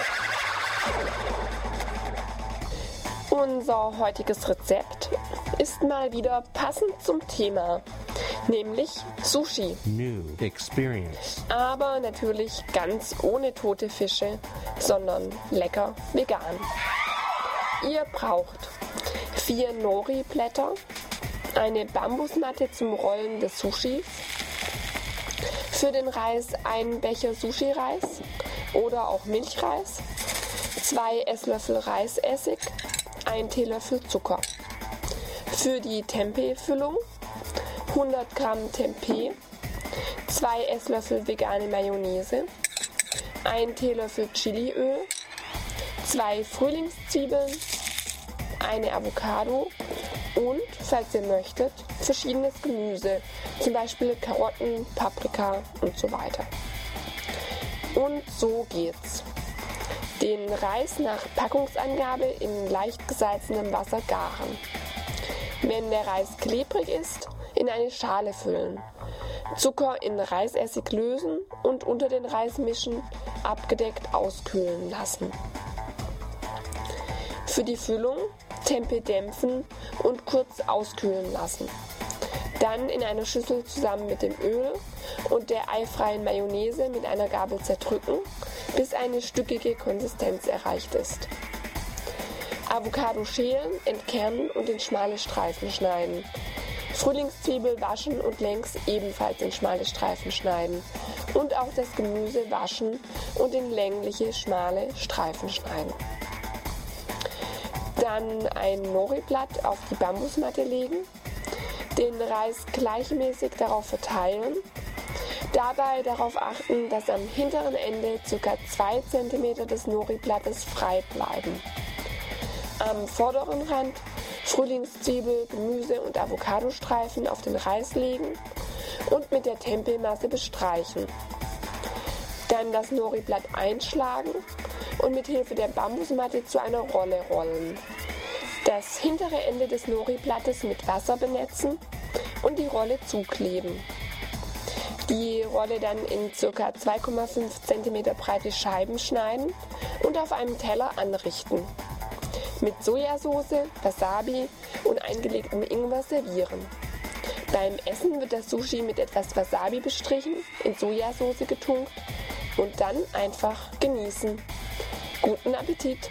Unser heutiges Rezept ist mal wieder passend zum Thema, nämlich Sushi. New experience. Aber natürlich ganz ohne tote Fische, sondern lecker vegan. Ihr braucht vier Nori-Blätter, eine Bambusmatte zum Rollen des Sushis, für den Reis ein Becher Sushi-Reis oder auch Milchreis, zwei Esslöffel Reisessig, ein Teelöffel Zucker. Für die Tempeh-Füllung hundert Gramm Tempeh, zwei Esslöffel vegane Mayonnaise, ein Teelöffel Chiliöl, zwei Frühlingszwiebeln, eine Avocado und, falls ihr möchtet, verschiedenes Gemüse, zum Beispiel Karotten, Paprika und so weiter. Und so geht's. Den Reis nach Packungsangabe in leicht gesalzenem Wasser garen. Wenn der Reis klebrig ist, in eine Schale füllen. Zucker in Reisessig lösen und unter den Reis mischen, abgedeckt auskühlen lassen. Für die Füllung Tempeh dämpfen und kurz auskühlen lassen. Dann in einer Schüssel zusammen mit dem Öl und der eifreien Mayonnaise mit einer Gabel zerdrücken, bis eine stückige Konsistenz erreicht ist. Avocado schälen, entkernen und in schmale Streifen schneiden. Frühlingszwiebel waschen und längs ebenfalls in schmale Streifen schneiden. Und auch das Gemüse waschen und in längliche, schmale Streifen schneiden. Dann ein Nori-Blatt auf die Bambusmatte legen, den Reis gleichmäßig darauf verteilen, dabei darauf achten, dass am hinteren Ende ca. zwei Zentimeter des Nori-Blattes frei bleiben. Am vorderen Rand Frühlingszwiebel, Gemüse und Avocadostreifen auf den Reis legen und mit der Tempeh-Masse bestreichen. Dann das Nori-Blatt einschlagen und mit Hilfe der Bambusmatte zu einer Rolle rollen. Das hintere Ende des Nori-Blattes mit Wasser benetzen und die Rolle zukleben. Die Rolle dann in ca. zwei Komma fünf Zentimeter breite Scheiben schneiden und auf einem Teller anrichten. Mit Sojasauce, Wasabi und eingelegtem Ingwer servieren. Beim Essen wird das Sushi mit etwas Wasabi bestrichen, in Sojasauce getunkt und dann einfach genießen. Guten Appetit!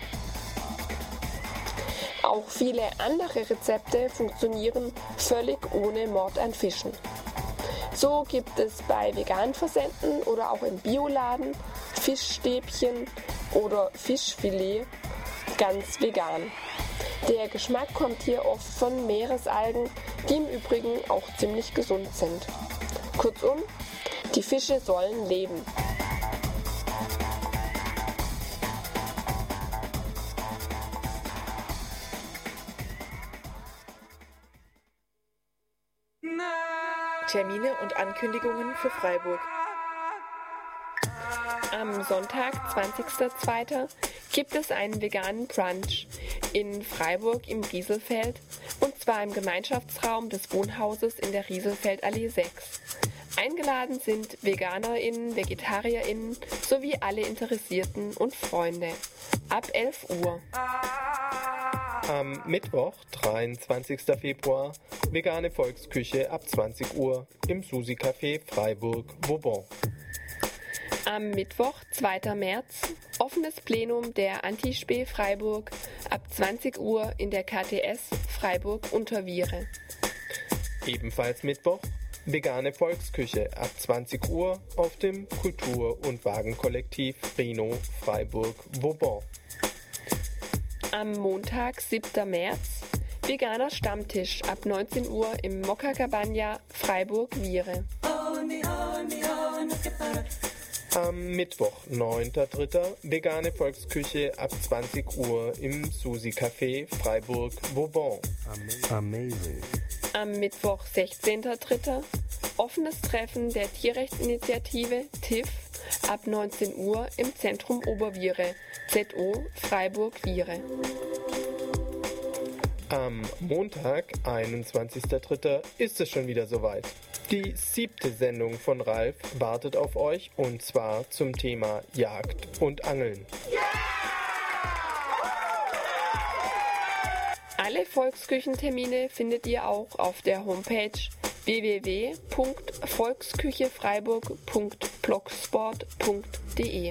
Auch viele andere Rezepte funktionieren völlig ohne Mord an Fischen. So gibt es bei veganen Versenden oder auch im Bioladen Fischstäbchen oder Fischfilet ganz vegan. Der Geschmack kommt hier oft von Meeresalgen, die im Übrigen auch ziemlich gesund sind. Kurzum, die Fische sollen leben. Termine und Ankündigungen für Freiburg. Am Sonntag, zwanzigster zweiter gibt es einen veganen Brunch in Freiburg im Rieselfeld und zwar im Gemeinschaftsraum des Wohnhauses in der Rieselfeldallee sechs. Eingeladen sind VeganerInnen, VegetarierInnen sowie alle Interessierten und Freunde. Ab elf Uhr. Am Mittwoch, dreiundzwanzigster Februar, vegane Volksküche ab zwanzig Uhr im Susi-Café Freiburg-Vauban. Am Mittwoch, zweiter März, offenes Plenum der Anti-Spe Freiburg ab zwanzig Uhr in der K T S Freiburg-Unterviere. Ebenfalls Mittwoch, vegane Volksküche ab zwanzig Uhr auf dem Kultur- und Wagenkollektiv Reno Freiburg-Vauban. Am Montag, siebten März, veganer Stammtisch ab neunzehn Uhr im Mokka Cabana Freiburg-Viere. Am Mittwoch, neunten dritten vegane Volksküche ab zwanzig Uhr im Susi Café Freiburg-Vauban. Amazing. Am Mittwoch, sechzehnten dritten offenes Treffen der Tierrechtsinitiative T I F ab neunzehn Uhr im Zentrum Oberviere, Z O Freiburg-Viere. Am Montag, einundzwanzigsten dritten ist es schon wieder soweit. Die siebte Sendung von Ralf wartet auf euch und zwar zum Thema Jagd und Angeln. Alle Volksküchentermine findet ihr auch auf der Homepage w w w punkt volksküchefreiburg punkt blogsport punkt de.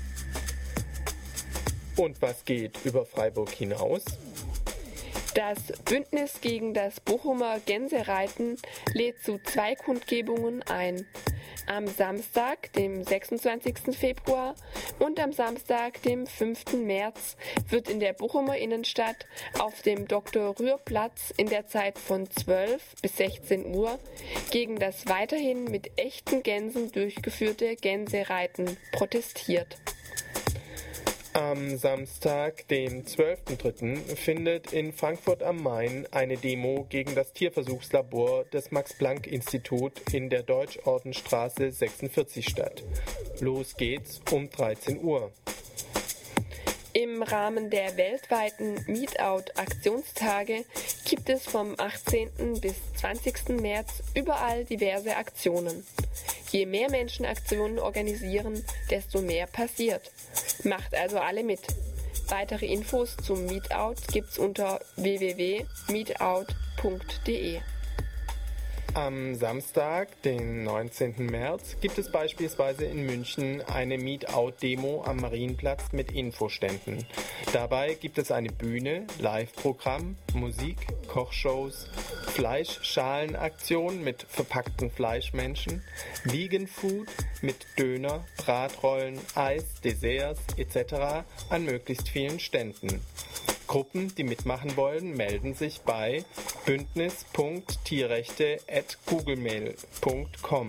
Und was geht über Freiburg hinaus? Das Bündnis gegen das Bochumer Gänsereiten lädt zu zwei Kundgebungen ein. Am Samstag, dem sechsundzwanzigsten Februar und am Samstag, dem fünften März wird in der Bochumer Innenstadt auf dem Doktor-Rühr-Platz in der Zeit von zwölf bis sechzehn Uhr gegen das weiterhin mit echten Gänsen durchgeführte Gänsereiten protestiert. Am Samstag, dem zwölften dritten findet in Frankfurt am Main eine Demo gegen das Tierversuchslabor des Max-Planck-Institut in der Deutschordenstraße sechsundvierzig statt. Los geht's um dreizehn Uhr. Im Rahmen der weltweiten Meetout-Aktionstage gibt es vom achtzehnten bis zwanzigsten März überall diverse Aktionen. Je mehr Menschen Aktionen organisieren, desto mehr passiert. Macht also alle mit. Weitere Infos zum Meetout gibt's unter w w w punkt meetout punkt de. Am Samstag, den neunzehnten März, gibt es beispielsweise in München eine Meetout-Demo am Marienplatz mit Infoständen. Dabei gibt es eine Bühne, Live-Programm, Musik, Kochshows, Fleischschalenaktion mit verpackten Fleischmenschen, Vegan Food mit Döner, Bratrollen, Eis, Desserts et cetera an möglichst vielen Ständen. Gruppen, die mitmachen wollen, melden sich bei bündnis punkt tierrechte at googlemail punkt com.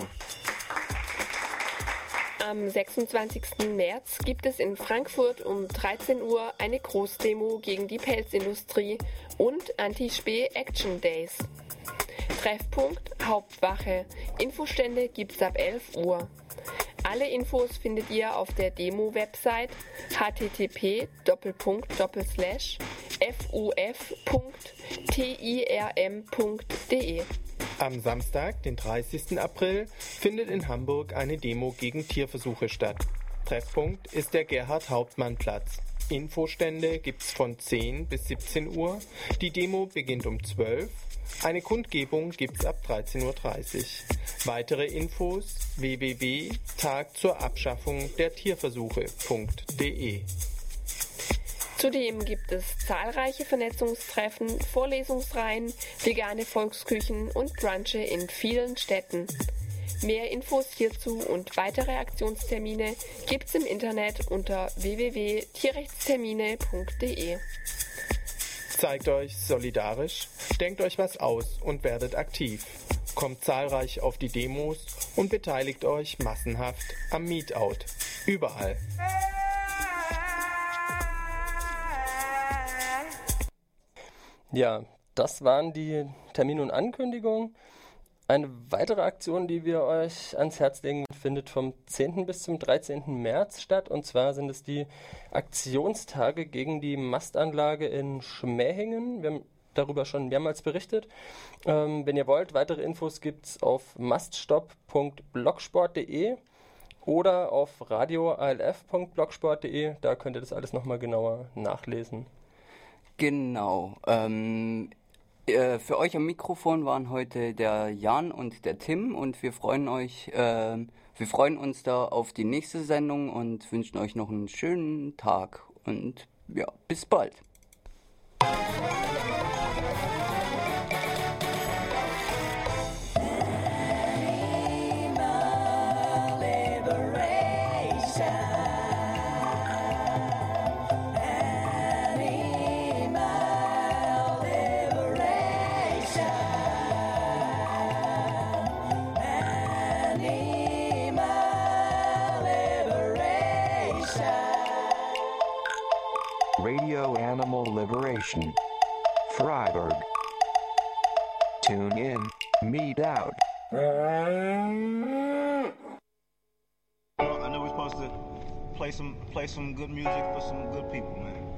Am sechsundzwanzigsten März gibt es in Frankfurt um dreizehn Uhr eine Großdemo gegen die Pelzindustrie und Anti-Spee-Action Days. Treffpunkt Hauptwache. Infostände gibt's ab elf Uhr. Alle Infos findet ihr auf der Demo-Website h t t p doppelpunkt doppelslash f u f punkt tirm punkt de. Am Samstag, den dreißigsten April, findet in Hamburg eine Demo gegen Tierversuche statt. Treffpunkt ist der Gerhard-Hauptmann-Platz. Infostände gibt's von zehn bis siebzehn Uhr. Die Demo beginnt um zwölf. Eine Kundgebung gibt's ab dreizehn Uhr dreißig. Weitere Infos w w w punkt tag zur Abschaffung der Tierversuche punkt de. Zudem gibt es zahlreiche Vernetzungstreffen, Vorlesungsreihen, vegane Volksküchen und Brunche in vielen Städten. Mehr Infos hierzu und weitere Aktionstermine gibt's im Internet unter w w w punkt tierrechtstermine punkt de. Zeigt euch solidarisch, denkt euch was aus und werdet aktiv. Kommt zahlreich auf die Demos und beteiligt euch massenhaft am Meetout. Überall. Ja, das waren die Termine und Ankündigungen. Eine weitere Aktion, die wir euch ans Herz legen, findet vom zehnten bis zum dreizehnten März statt. Und zwar sind es die Aktionstage gegen die Mastanlage in Schmähingen. Wir haben darüber schon mehrmals berichtet. Ähm, wenn ihr wollt, weitere Infos gibt es auf maststopp punkt blogsport punkt de oder auf radio a l f punkt blogsport punkt de. Da könnt ihr das alles nochmal genauer nachlesen. Genau. Ähm, äh, für euch am Mikrofon waren heute der Jan und der Tim und wir freuen euch, äh, wir freuen uns da auf die nächste Sendung und wünschen euch noch einen schönen Tag und ja, bis bald. Radio Animal Liberation. Freiburg. Tune in, meet out. I know we're supposed to play some play some good music for some good people, man.